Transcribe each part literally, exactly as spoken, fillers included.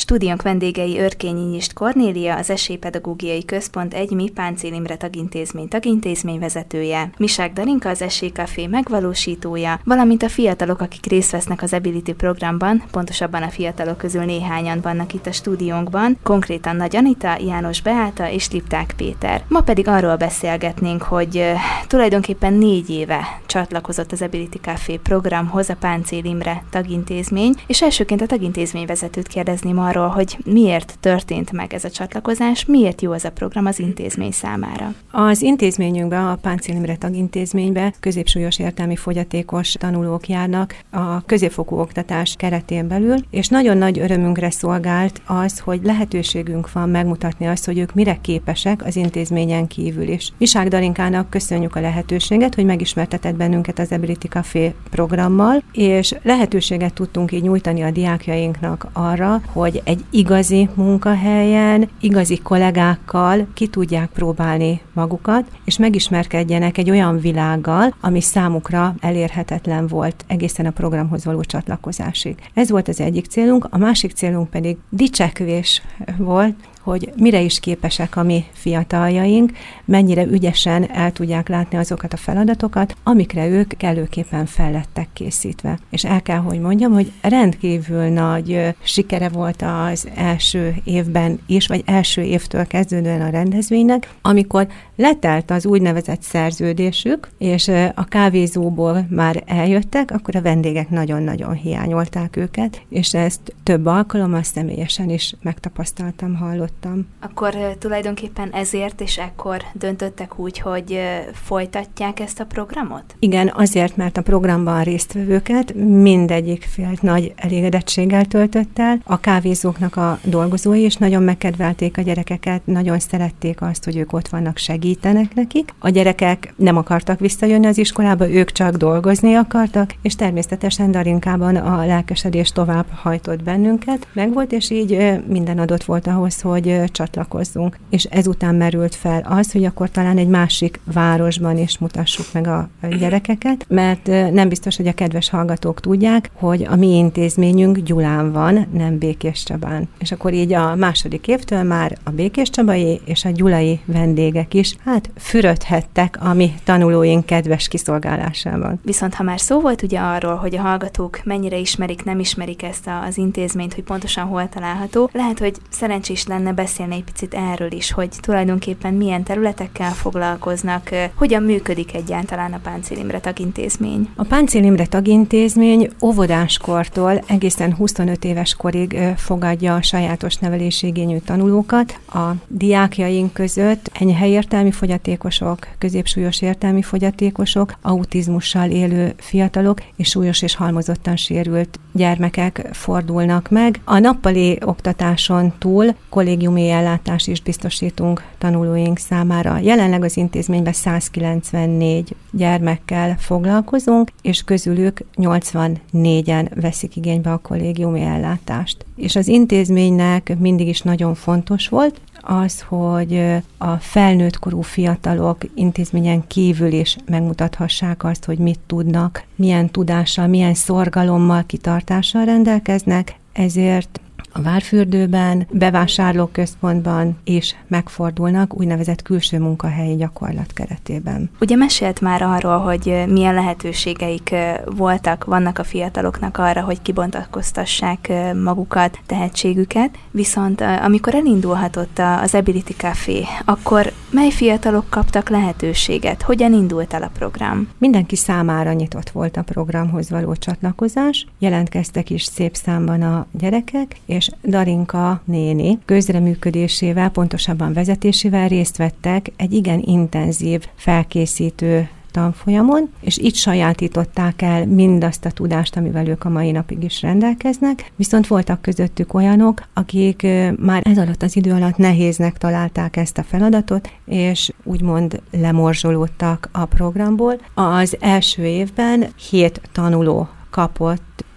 Stúdiónk vendégei Örkényi Nyist Kornélia, az Esélypedagógiai Központ egy mi Páncél Imre Tagintézmény tagintézményvezetője, Misák Darinka, az Esélycafé megvalósítója, valamint a fiatalok, akik részt vesznek az Ability programban, pontosabban a fiatalok közül néhányan vannak itt a stúdiónkban, konkrétan Nagy Anita, János Beáta és Lipták Péter. Ma pedig arról beszélgetnénk, hogy uh, tulajdonképpen négy éve csatlakozott az Ability Café programhoz a Páncél Imre Tagintézmény, és elsőként a tagintézményvezetőt kérdezném arról, hogy miért történt meg ez a csatlakozás, miért jó ez a program az intézmény számára. Az intézményünkben, a Páncél Imre Tagintézményben középsúlyos értelmi fogyatékos tanulók járnak a középfokú oktatás keretén belül, és nagyon nagy örömünkre szolgált az, hogy lehetőségünk van megmutatni azt, hogy ők mire képesek az intézményen kívül is. Misák Darinkának köszönjük a lehetőséget, hogy megismertetett bennünket az Ability Café programmal, és lehetőséget tudtunk így nyújtani a diákjainknak arra, hogy egy igazi munkahelyen, igazi kollégákkal ki tudják próbálni magukat, és megismerkedjenek egy olyan világgal, ami számukra elérhetetlen volt egészen a programhoz való csatlakozásig. Ez volt az egyik célunk, a másik célunk pedig dicsekvés volt, hogy mire is képesek a mi fiataljaink, mennyire ügyesen el tudják látni azokat a feladatokat, amikre ők kellőképpen fel lettek készítve. És el kell, hogy mondjam, hogy rendkívül nagy sikere volt az első évben is, vagy első évtől kezdődően a rendezvénynek, amikor letelt az úgynevezett szerződésük, és a kávézóból már eljöttek, akkor a vendégek nagyon-nagyon hiányolták őket, és ezt több alkalommal személyesen is megtapasztaltam, hallottam. Akkor uh, tulajdonképpen ezért és ekkor döntöttek úgy, hogy uh, folytatják ezt a programot? Igen, azért, mert a programban résztvevőket mindegyik fél nagy elégedettséggel töltött el. A kávézóknak a dolgozói is nagyon megkedvelték a gyerekeket, nagyon szerették azt, hogy ők ott vannak, segítenek nekik. A gyerekek nem akartak visszajönni az iskolába, ők csak dolgozni akartak, és természetesen Darinkában a lelkesedés tovább hajtott bennünket. Megvolt, és így uh, minden adott volt ahhoz, hogy csatlakozzunk. És ezután merült fel az, hogy akkor talán egy másik városban is mutassuk meg a gyerekeket, mert nem biztos, hogy a kedves hallgatók tudják, hogy a mi intézményünk Gyulán van, nem Békéscsabán. És akkor így a második évtől már a békéscsabai és a gyulai vendégek is hát fürödhettek a mi tanulóink kedves kiszolgálásában. Viszont ha már szó volt ugye arról, hogy a hallgatók mennyire ismerik, nem ismerik ezt az intézményt, hogy pontosan hol található, lehet, hogy szerencsés lenne beszélni egy picit erről is, hogy tulajdonképpen milyen területekkel foglalkoznak, hogyan működik egyáltalán a Páncél Imre Tagintézmény. A Páncél Imre Tagintézmény óvodáskortól egészen huszonöt éves korig fogadja a sajátos nevelési igényű tanulókat. A diákjaink között enyhe értelmi fogyatékosok, középsúlyos értelmi fogyatékosok, autizmussal élő fiatalok és súlyos és halmozottan sérült gyermekek fordulnak meg. A nappali oktatáson túl kollégiumi ellátást is biztosítunk tanulóink számára. Jelenleg az intézményben százkilencvennégy gyermekkel foglalkozunk, és közülük nyolcvannégyen veszik igénybe a kollégiumi ellátást. És az intézménynek mindig is nagyon fontos volt az, hogy a felnőtt korú fiatalok intézményen kívül is megmutathassák azt, hogy mit tudnak, milyen tudással, milyen szorgalommal, kitartással rendelkeznek, ezért a Várfürdőben, bevásárlóközpontban is megfordulnak úgynevezett külső munkahelyi gyakorlat keretében. Ugye mesélt már arról, hogy milyen lehetőségeik voltak, vannak a fiataloknak arra, hogy kibontakoztassák magukat, tehetségüket, viszont amikor elindulhatott az Ability Café, akkor mely fiatalok kaptak lehetőséget? Hogyan indult el a program? Mindenki számára nyitott volt a programhoz való csatlakozás, jelentkeztek is szép számban a gyerekek, és Darinka néni közreműködésével, pontosabban vezetésével részt vettek egy igen intenzív felkészítő tanfolyamon, és itt sajátították el mindazt a tudást, amivel ők a mai napig is rendelkeznek, viszont voltak közöttük olyanok, akik már ez alatt az idő alatt nehéznek találták ezt a feladatot, és úgymond lemorzsolódtak a programból. Az első évben hét tanuló kapott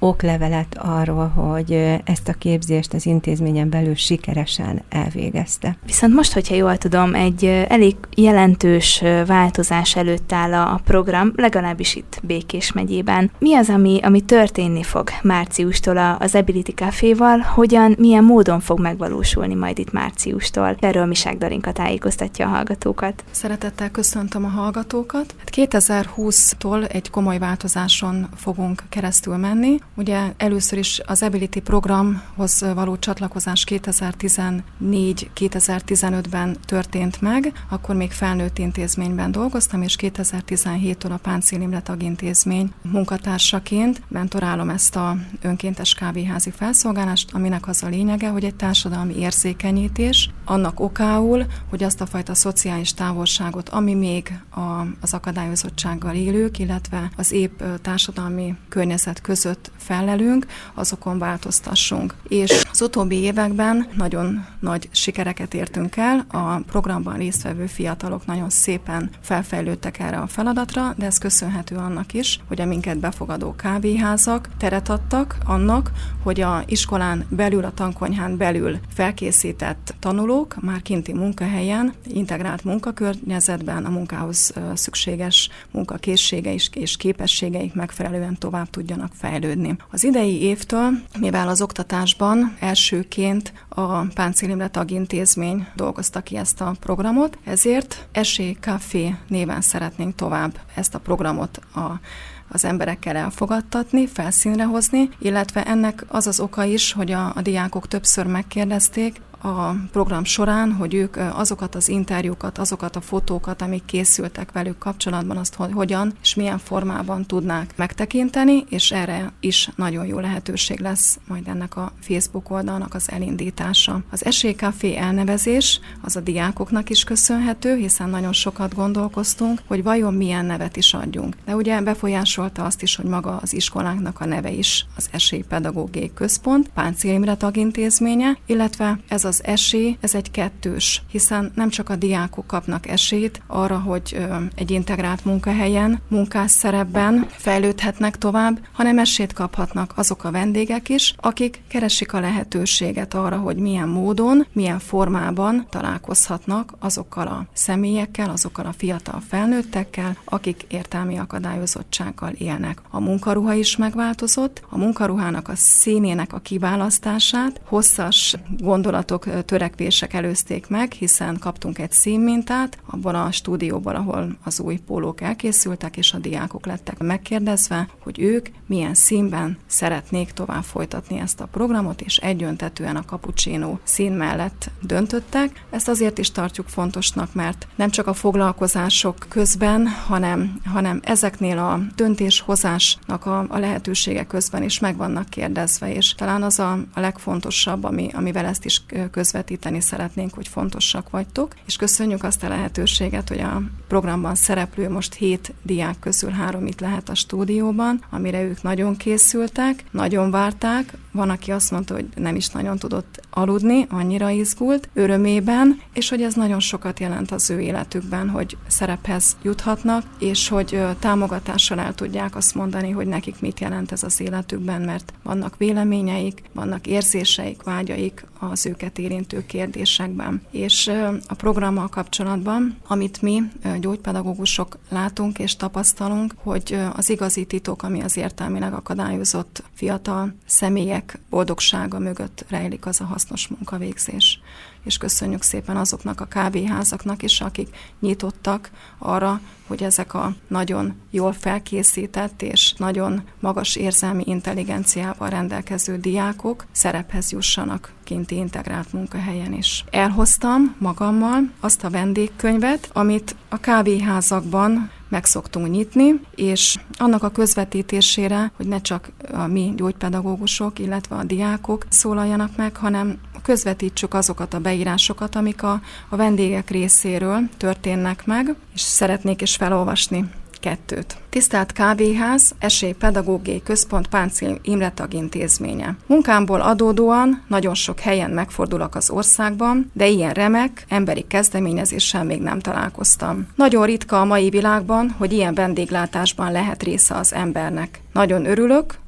oklevelet arról, hogy ezt a képzést az intézményen belül sikeresen elvégezte. Viszont most, hogyha jól tudom, egy elég jelentős változás előtt áll a program, legalábbis itt Békés megyében. Mi az, ami, ami történni fog márciustól az Ability Caféval, hogyan, milyen módon fog megvalósulni majd itt márciustól? Erről Misák Darinka tájékoztatja a hallgatókat. Szeretettel köszöntöm a hallgatókat. kétezer-húsztól egy komoly változáson fogunk keresztül menni. Ugye először is az Ability programhoz való csatlakozás kétezer-tizennégy kétezer-tizenötben történt meg, akkor még felnőtt intézményben dolgoztam, és kétezer-tizenhéttől a Páncél Imre Tagintézmény munkatársaként mentorálom ezt a önkéntes kávéházi felszolgálást, aminek az a lényege, hogy egy társadalmi érzékenyítés annak okául, hogy azt a fajta szociális távolságot, ami még a, az akadályozottsággal élők, illetve az épp társadalmi környezet között fellelünk, azokon változtassunk. És az utóbbi években nagyon nagy sikereket értünk el, a programban résztvevő fiatalok nagyon szépen felfejlődtek erre a feladatra, de ez köszönhető annak is, hogy a minket befogadó kávéházak teret adtak annak, hogy a iskolán belül, a tankonyhán belül felkészített tanulók már kinti munkahelyen, integrált munkakörnyezetben a munkához szükséges munkakészségeik és képességeik megfelelően tovább tudjanak fejlődni. Az idei évtől, mivel az oktatásban elsőként a Páncél Imre Tagintézmény dolgozta ki ezt a programot, ezért Esély Café néven szeretnénk tovább ezt a programot a az emberekkel elfogadtatni, felszínre hozni, illetve ennek az az oka is, hogy a, a diákok többször megkérdezték a program során, hogy ők azokat az interjúkat, azokat a fotókat, amik készültek velük kapcsolatban, azt hogyan és milyen formában tudnák megtekinteni, és erre is nagyon jó lehetőség lesz majd ennek a Facebook oldalnak az elindítása. Az Esély Café elnevezés az a diákoknak is köszönhető, hiszen nagyon sokat gondolkoztunk, hogy vajon milyen nevet is adjunk. De ugye befolyásolta azt is, hogy maga az iskolánknak a neve is az Esélypedagógiai Központ, Páncél Imre Tagintézménye, illetve ez az az esély, ez egy kettős, hiszen nem csak a diákok kapnak esélyt arra, hogy egy integrált munkahelyen, munkás szerepben fejlődhetnek tovább, hanem esélyt kaphatnak azok a vendégek is, akik keresik a lehetőséget arra, hogy milyen módon, milyen formában találkozhatnak azokkal a személyekkel, azokkal a fiatal felnőttekkel, akik értelmi akadályozottsággal élnek. A munkaruha is megváltozott, a munkaruhának a színének a kiválasztását hosszas gondolatok, törekvések előzték meg, hiszen kaptunk egy színmintát abban a stúdióban, ahol az új pólók elkészültek, és a diákok lettek megkérdezve, hogy ők milyen színben szeretnék tovább folytatni ezt a programot, és egyöntetűen a cappuccino szín mellett döntöttek. Ezt azért is tartjuk fontosnak, mert nem csak a foglalkozások közben, hanem, hanem ezeknél a döntéshozásnak a, a lehetőségek közben is meg vannak kérdezve, és talán az a, a legfontosabb, ami, amivel ezt is közvetíteni szeretnénk, hogy fontosak vagytok, és köszönjük azt a lehetőséget, hogy a programban szereplő most hét diák közül három itt lehet a stúdióban, amire ők nagyon készültek, nagyon várták, van, aki azt mondta, hogy nem is nagyon tudott aludni, annyira izgult, örömében, és hogy ez nagyon sokat jelent az ő életükben, hogy szerephez juthatnak, és hogy támogatással el tudják azt mondani, hogy nekik mit jelent ez az életükben, mert vannak véleményeik, vannak érzéseik, vágyaik az őket érintő kérdésekben. És a programmal kapcsolatban, amit mi gyógypedagógusok látunk és tapasztalunk, hogy az igazi titok, ami az értelmileg akadályozott fiatal személyek boldogsága mögött rejlik, az a hasznos munkavégzés. És köszönjük szépen azoknak a kávéházaknak is, akik nyitottak arra, hogy ezek a nagyon jól felkészített és nagyon magas érzelmi intelligenciával rendelkező diákok szerephez jussanak kinti integrált munkahelyen is. Elhoztam magammal azt a vendégkönyvet, amit a kávéházakban meg szoktunk nyitni, és annak a közvetítésére, hogy ne csak a mi gyógypedagógusok, illetve a diákok szólaljanak meg, hanem közvetítsük azokat a beírásokat, amik a, a vendégek részéről történnek meg, és szeretnék is felolvasni kettőt. Tisztelt Kávéház, Esélypedagógiai Központ Páncél Imre Tagintézménye. Munkámból adódóan nagyon sok helyen megfordulok az országban, de ilyen remek, emberi kezdeményezéssel még nem találkoztam. Nagyon ritka a mai világban, hogy ilyen vendéglátásban lehet része az embernek. Nagyon örülök,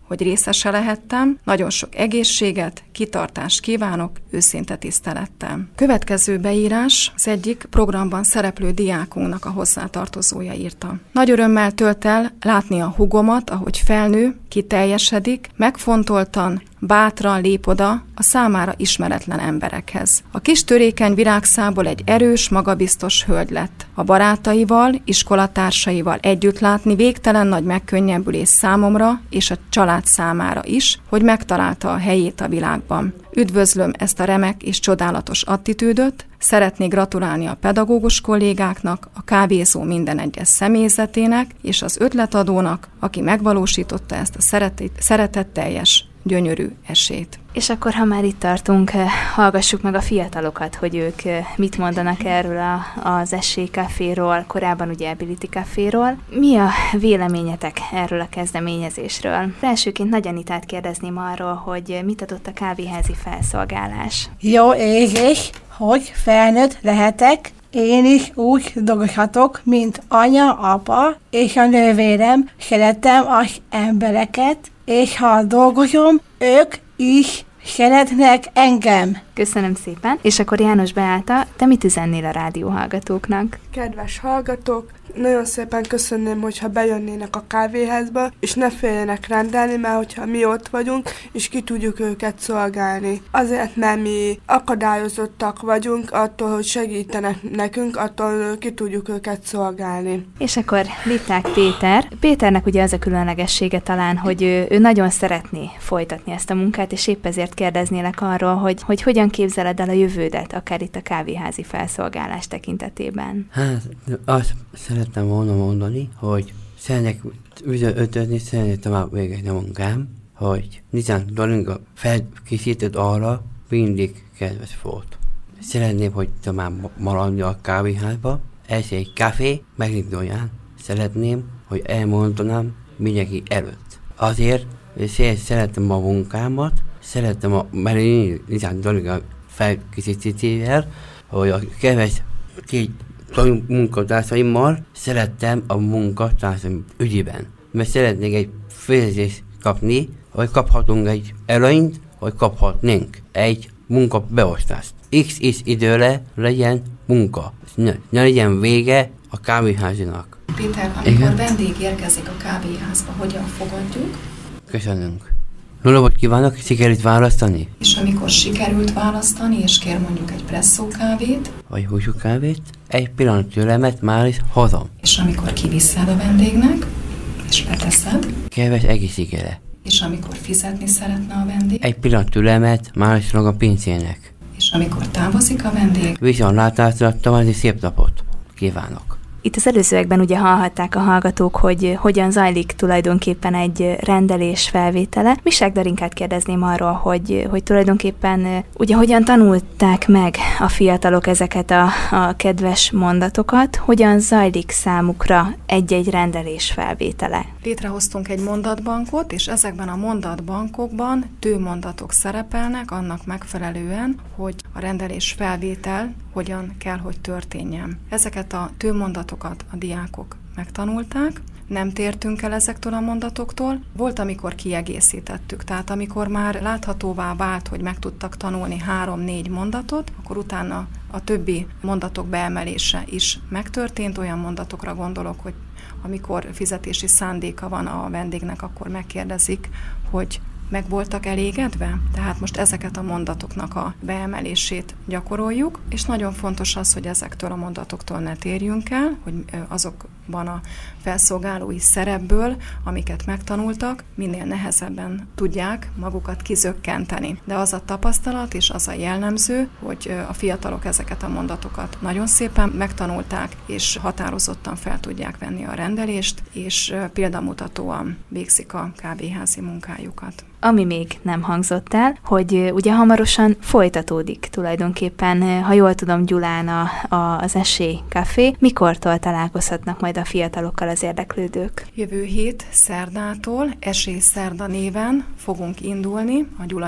hogy részese lehettem. Nagyon sok egészséget, kitartást kívánok, őszinte tisztelettel. Következő beírás az egyik programban szereplő diákunknak a hozzátartozója írta. Nagy örömmel tölt el látni a húgomat, ahogy felnő, kiteljesedik, megfontoltan, bátran lép oda a számára ismeretlen emberekhez. A kis törékeny virágszából egy erős, magabiztos hölgy lett. A barátaival, iskolatársaival együtt látni végtelen nagy megkönnyebbülés számomra és a család számára is, hogy megtalálta a helyét a világban. Üdvözlöm ezt a remek és csodálatos attitűdöt, szeretnék gratulálni a pedagógus kollégáknak, a kávézó minden egyes személyzetének és az ötletadónak, aki megvalósította ezt a szeretet, szeretetteljes, gyönyörű esélyt. És akkor, ha már itt tartunk, hallgassuk meg a fiatalokat, hogy ők mit mondanak erről a, az Esélycaféról, korábban ugye Ability Caféról. Mi a véleményetek erről a kezdeményezésről? Elsőként Nagy Anitát kérdezném arról, hogy mit adott a kávéházi felszolgálás. Jó érzés, hogy felnőtt lehetek. Én is úgy dolgozhatok, mint anya, apa és a nővérem. Szeretem az embereket, és ha dolgozom, ők is szeretnek engem. Köszönöm szépen. És akkor János Beáta, te mit üzennél a rádióhallgatóknak? Kedves hallgatók, nagyon szépen köszönném, hogyha bejönnének a kávéházba, és ne féljenek rendelni, mert hogyha mi ott vagyunk, és ki tudjuk őket szolgálni. Azért, mert mi akadályozottak vagyunk, attól, hogy segítenek nekünk, attól ki tudjuk őket szolgálni. És akkor Litták Péter. Péternek ugye az a különlegessége talán, hogy ő, ő nagyon szeretné folytatni ezt a munkát, és épp ezért kérdeznélek arról, hogy, hogy hogyan képzeled el a jövődet, akár itt a kávéházi felszolgálás tekintetében. Hát, azt szerettem volna mondani, hogy szeretnék ötözni, szeretnék tovább végezni a munkám, hogy Nizám Darinka felkészített arra, mindig kedves volt. Szeretném, hogy tovább maradni a kávéházba, ez egy kávé, meginduljon. Szeretném, hogy elmondanám mindenki előtt. Azért, hogy szeretem a munkámat, szeretem a Nizám Darinka felkészítésével, hogy a keves két munkatársaimmal szerettem a munkatársaim ügyében. Mert szeretnék egy fizetést kapni, hogy kaphatunk egy előnyt, hogy kaphatnénk egy munkabeosztást. X is időre legyen munka. Ne, ne legyen vége a kávéházinak. Péter, amikor Igen? vendég érkezik a kávéházba, hogyan fogadjuk? Köszönünk. Nullabot kívánok, sikerült választani? És amikor sikerült választani, és kér mondjuk egy presszó kávét? Vagy húsú kávét? Egy pillanat türelmet, már is hozom. És amikor kiviszed a vendégnek, és leteszed? Keves egészségére. És amikor fizetni szeretne a vendég? Egy pillanat türelmet, már is a pincének. És amikor távozik a vendég? Viszontlátásra, további szép napot kívánok. Itt az előzőekben ugye hallhatták a hallgatók, hogy hogyan zajlik tulajdonképpen egy rendelés felvétele. Misák Darinkát kérdezném arról, hogy, hogy tulajdonképpen ugye hogyan tanulták meg a fiatalok ezeket a, a kedves mondatokat, hogyan zajlik számukra egy-egy rendelés felvétele. Létrehoztunk egy mondatbankot, és ezekben a mondatbankokban tőmondatok szerepelnek annak megfelelően, hogy a rendelés felvétel hogyan kell, hogy történjen. Ezeket a tőmondatokat a diákok megtanulták, nem tértünk el ezektől a mondatoktól. Volt, amikor kiegészítettük, tehát amikor már láthatóvá vált, hogy meg tudtak tanulni három-négy mondatot, akkor utána a többi mondatok beemelése is megtörtént. Olyan mondatokra gondolok, hogy amikor fizetési szándéka van a vendégnek, akkor megkérdezik, hogy meg voltak elégedve? Tehát most ezeket a mondatoknak a beemelését gyakoroljuk, és nagyon fontos az, hogy ezektől a mondatoktól ne térjünk el, hogy azokban a felszolgálói szerepből, amiket megtanultak, minél nehezebben tudják magukat kizökkenteni. De az a tapasztalat és az a jellemző, hogy a fiatalok ezeket a mondatokat nagyon szépen megtanulták, és határozottan fel tudják venni a rendelést, és példamutatóan végzik a kávéházi munkájukat. Ami még nem hangzott el, hogy ugye hamarosan folytatódik tulajdonképpen, ha jól tudom, Gyulán a, a, az Esélycafé. Mikortól találkozhatnak majd a fiatalokkal az érdeklődők? Jövő hét szerdától Esélyszerda néven fogunk indulni a gyulai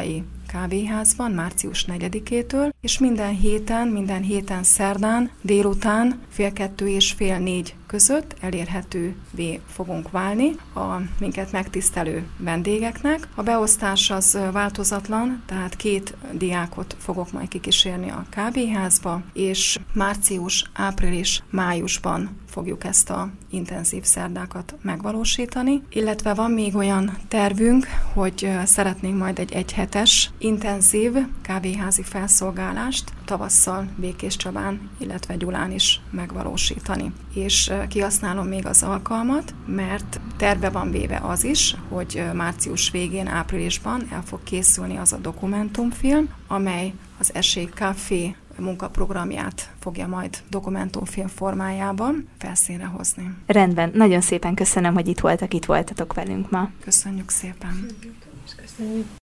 kávéházban március negyedikétől, és minden héten, minden héten szerdán délután fél kettő és fél négy között elérhetővé fogunk válni a minket megtisztelő vendégeknek. A beosztás az változatlan, tehát két diákot fogok majd kikísérni a kávéházba, és március, április, májusban fogjuk ezt a intenzív szerdákat megvalósítani, illetve van még olyan tervünk, hogy szeretnénk majd egy egyhetes intenzív kávéházi felszolgálást tavasszal Békéscsabán, illetve Gyulán is megvalósítani. És kihasználom még az alkalmat, mert terve van véve az is, hogy március végén, áprilisban el fog készülni az a dokumentumfilm, amely az Esély Café munkaprogramját fogja majd dokumentumfilm formájában felszínre hozni. Rendben, nagyon szépen köszönöm, hogy itt voltak, itt voltatok velünk ma. Köszönjük szépen. Köszönjük.